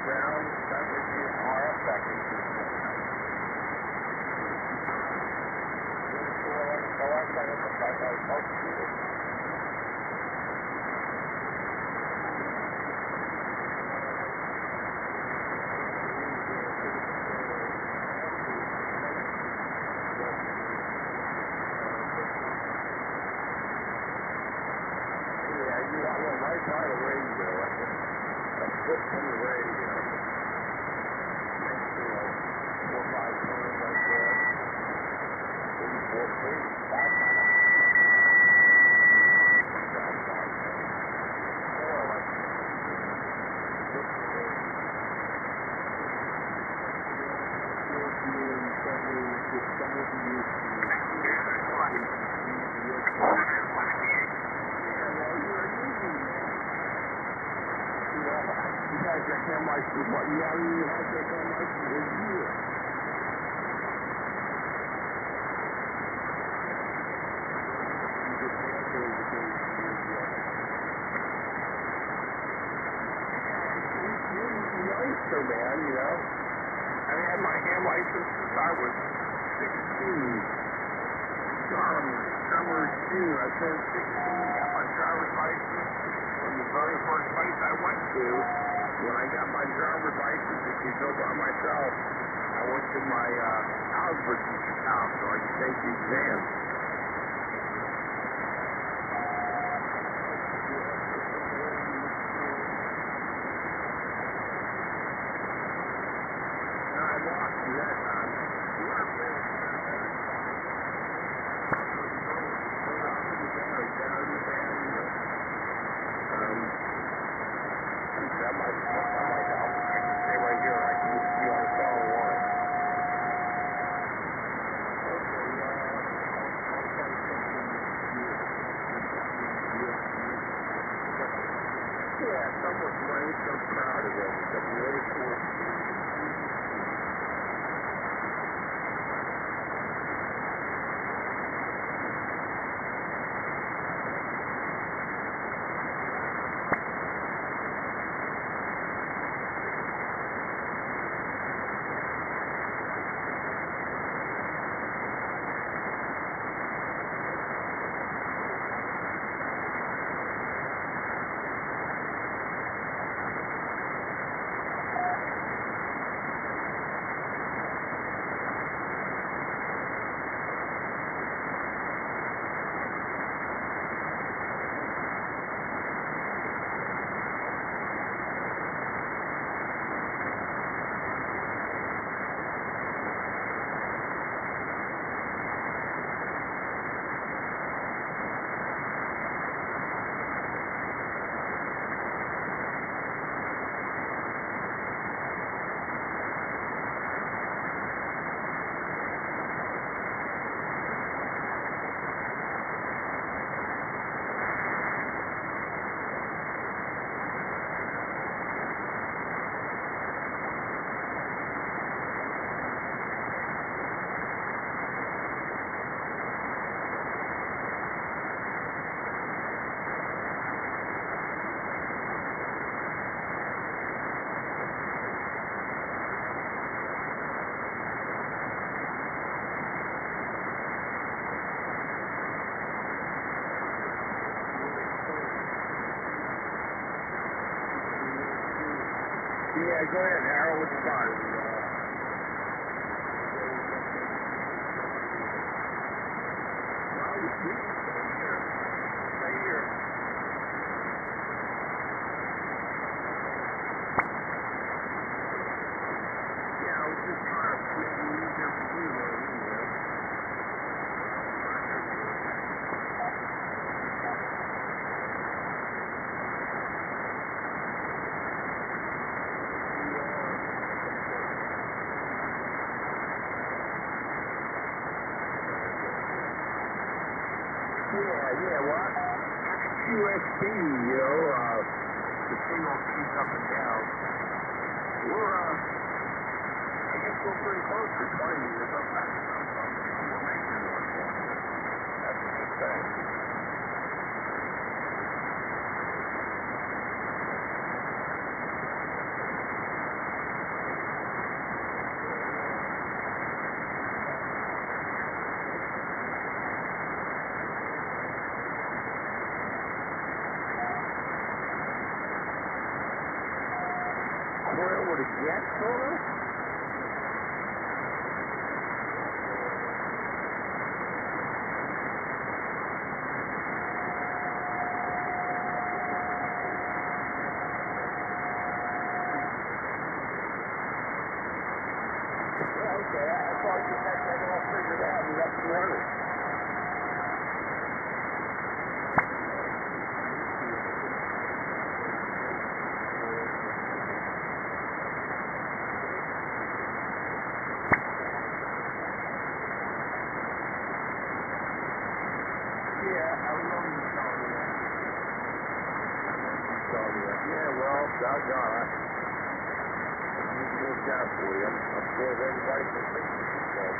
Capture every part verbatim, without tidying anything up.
ground, that would be an R F factory. The last time I was five thousand bucks. Man, you know, I had my hand license since I was sixteen. Um, summer June, I turned sixteen, got my driver's license from the very first place I went to. When I got my driver's license, if you go by myself, I went to my uh, algebra teacher's house so I could take the exam. Yeah, go ahead, Harold, what's fun? Well, we keep stay here. Stay here. Yeah, I was just trying to make it easier for you, though, you know. Yeah, yeah, well, Q S B, you know, uh, the signal keeps up and down. We're, uh, I guess we're pretty close to twenty meters up back. We're making one for you. That's a good thing. where it would have get, sort of? Yeah, okay, I thought you had that all figured out and up and running. Yeah, I remember you telling me that. You told me that. Yeah, well, doggone it. I need to look out for you. I'm, I'm sure if everybody can think of themselves.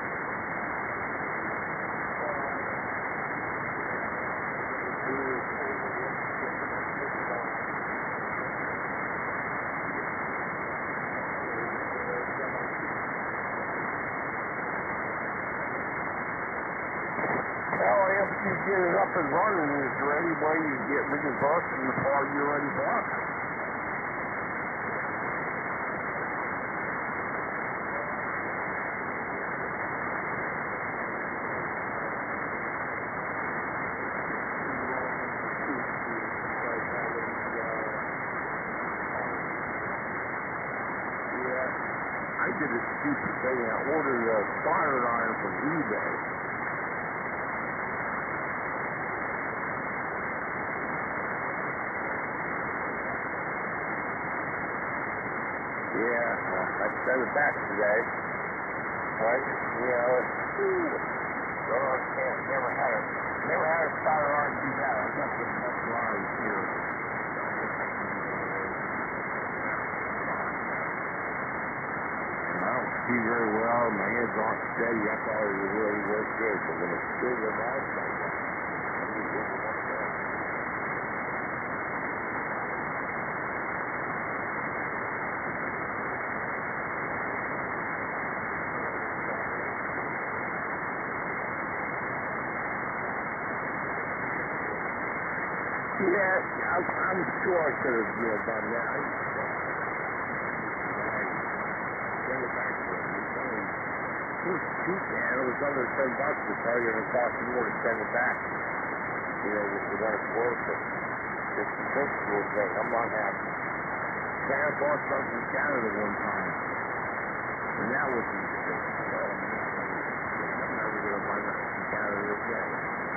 Well, after you get it up and running, is there any way you get reimbursed from the part you already bought? Yeah, I did a stupid thing. I ordered a fire iron from eBay. Yeah, uh, I sent it back today. Right? You know, it's, oh, I can't, never had a, never had a fire iron do that. I got the best iron here. And I don't see very well. My hands aren't steady. I thought it would really work good. But when it's good, I'm out like that. I'm just getting one down. Yeah, I'm, I'm sure I could have, you know, done that. I send it back to him. He told me, it was cheap, man. It was under ten bucks. It's probably going to cost you more to send it back. You know, if you want it worth it. It's the principle thing. I'm not happy. Canada bought something from Canada one time. And that was a mistake. I'm never going to buy nothing from Canada again.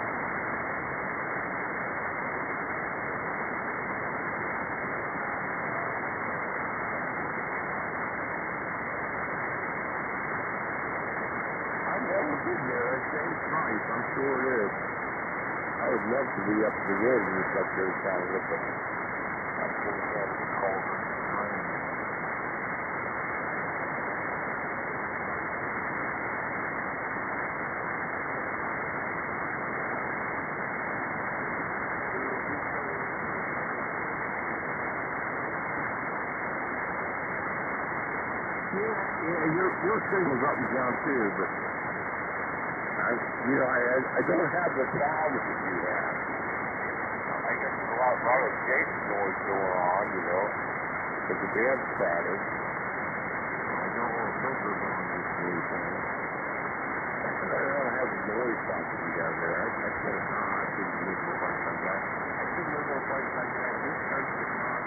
It's nice, I'm sure it is. I would love to be up the wilderness up there trying to look at it. That's what we have to call it. Yeah, yeah, your, your signal's up and down too, but I, you know, I, I don't have the problems that you have. I guess there's a lot, a lot of escape noise going on, you know, because the band started. I don't want to filter on this new thing. I don't have the noise stopping down there. I, I can't, uh, I couldn't live with like that. I couldn't live with like that. This church is not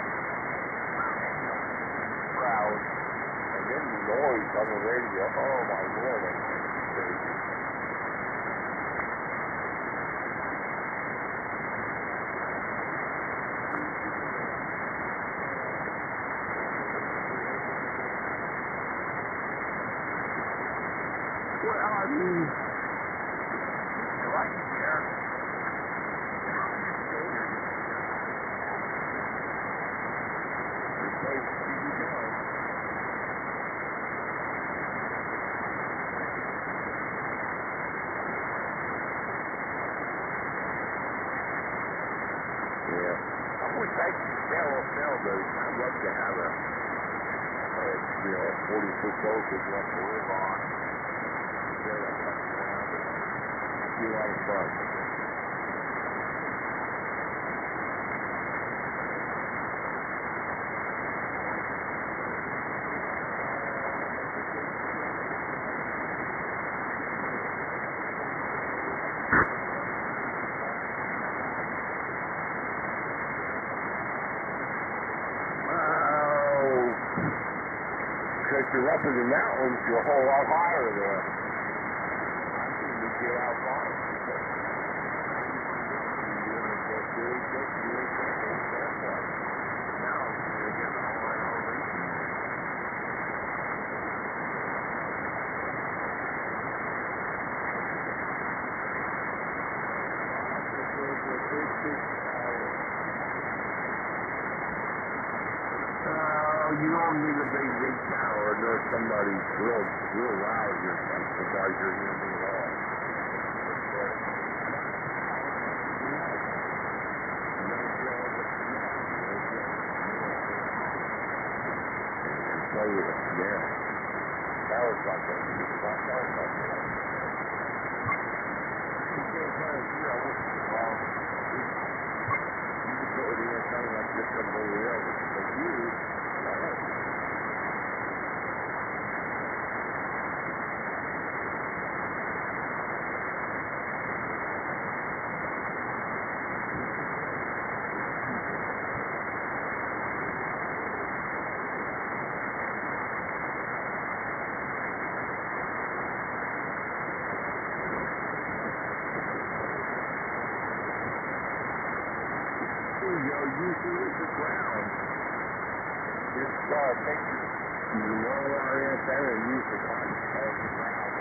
proud. And then the noise on the radio, oh my Lord, that's crazy. Well, I mean, I like it there. There's places you can go. Yeah. I wish I could sell a sell those. I'd love to have a, a you know, a forty-foot boat that's left to live on. Yeah, that's not be a lot of fun. you're up in the mountains, you're a whole lot higher there. I think we get out fine. You want to go through, go through, go through, go through. Now, we're getting all that elevation. Uh, you don't need a big, big tower. There's somebody real, real loud here. I'm surprised you're hearing me at all. Play with it, yeah. Tower's not going to be the tower's not going to be. You can't kind of, you know, um, you can go to the antenna like this up over there, but you, you see the ground. Just uh, take the lower our antenna and use the contact of the ground.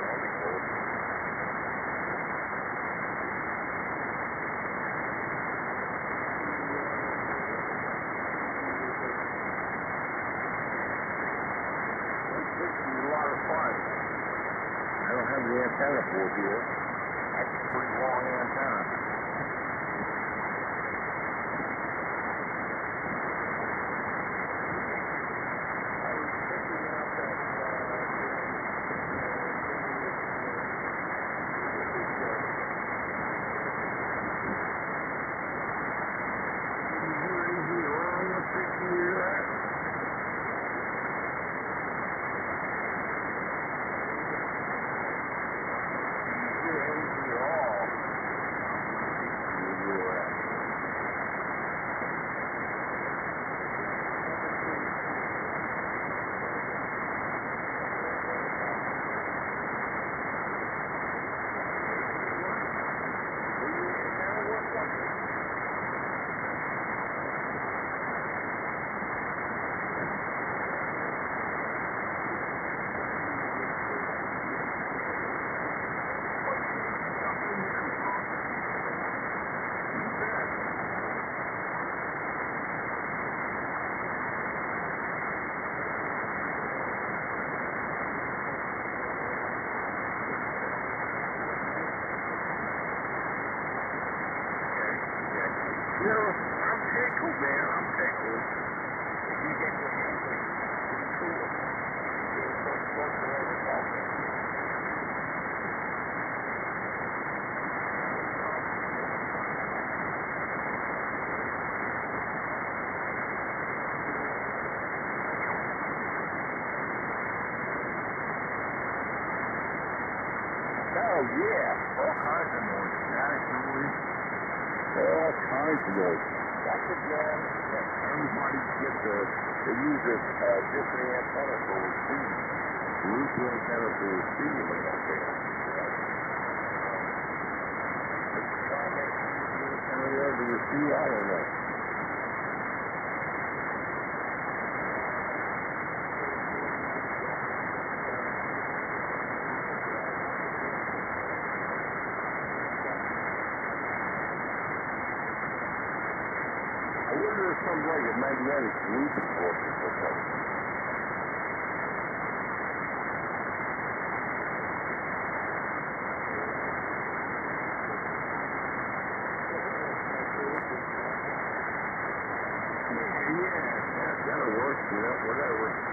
This is a lot of fun. I don't have the antenna for here. That's a pretty long antenna. You know, I'm tickled, man. I'm tickled. If you get your hands on it, it's cool. You're so close to where we're talking. Oh, yeah. All kinds of noise. Static noise. All kinds of noise. That's again, everybody gets a, they use a uh, different antenna for receiving. Bluetooth antenna for receiving, okay. It's trying to make the antenna there to receive, I don't know. I wonder if some like a magnetic loop is working or something. Yeah, yeah, that'll work, you know, whatever.